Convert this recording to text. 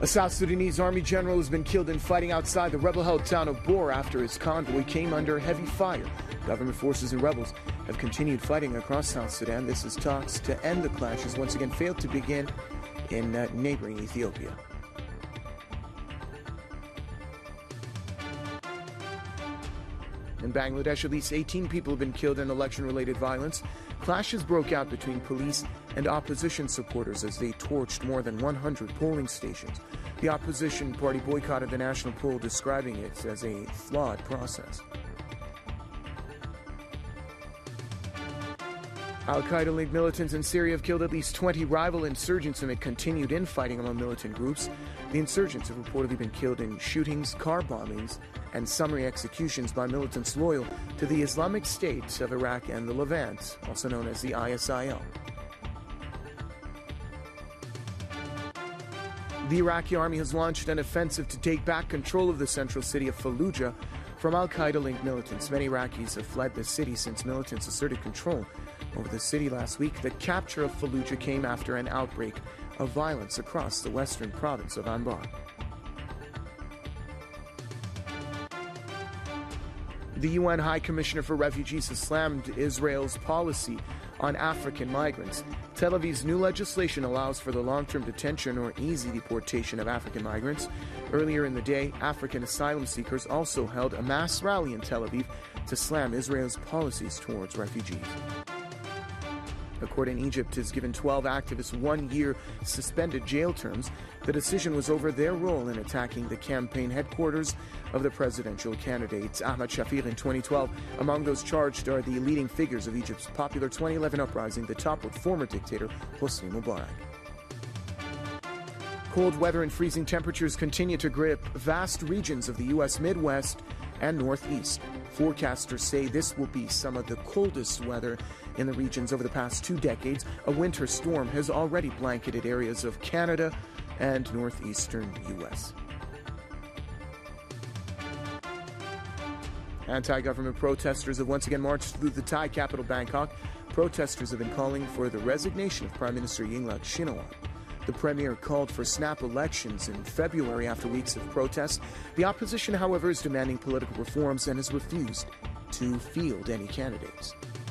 A South Sudanese army general has been killed in fighting outside the rebel-held town of Bor after his convoy came under heavy fire. Government forces and rebels have continued fighting across South Sudan. This as talks to end the clashes once again failed to begin in neighboring Ethiopia. In Bangladesh, at least 18 people have been killed in election-related violence. Clashes broke out between police and opposition supporters as they torched more than 100 polling stations. The opposition party boycotted the national poll, describing it as a flawed process. Al-Qaeda-linked militants in Syria have killed at least 20 rival insurgents amid continued infighting among militant groups. The insurgents have reportedly been killed in shootings, car bombings, and summary executions by militants loyal to the Islamic State of Iraq and the Levant, also known as the ISIL. The Iraqi army has launched an offensive to take back control of the central city of Fallujah from Al-Qaeda-linked militants. Many Iraqis have fled the city since militants asserted control over the city last week. The capture of Fallujah came after an outbreak of violence across the western province of Anbar. The UN High Commissioner for Refugees has slammed Israel's policy on African migrants. Tel Aviv's new legislation allows for the long-term detention or easy deportation of African migrants. Earlier in the day, African asylum seekers also held a mass rally in Tel Aviv to slam Israel's policies towards refugees. A court in Egypt has given 12 activists 1-year suspended jail terms. The decision was over their role in attacking the campaign headquarters of the presidential candidate Ahmed Shafir in 2012. Among those charged are the leading figures of Egypt's popular 2011 uprising that toppled former dictator Hosni Mubarak. Cold weather and freezing temperatures continue to grip vast regions of the U.S. Midwest and Northeast. Forecasters say this will be some of the coldest weather in the regions over the past 2 decades. A winter storm has already blanketed areas of Canada and northeastern U.S. Anti-government protesters have once again marched through the Thai capital, Bangkok. Protesters have been calling for the resignation of Prime Minister Yingluck Shinawatra. The premier called for snap elections in February after weeks of protests. The opposition, however, is demanding political reforms and has refused to field any candidates.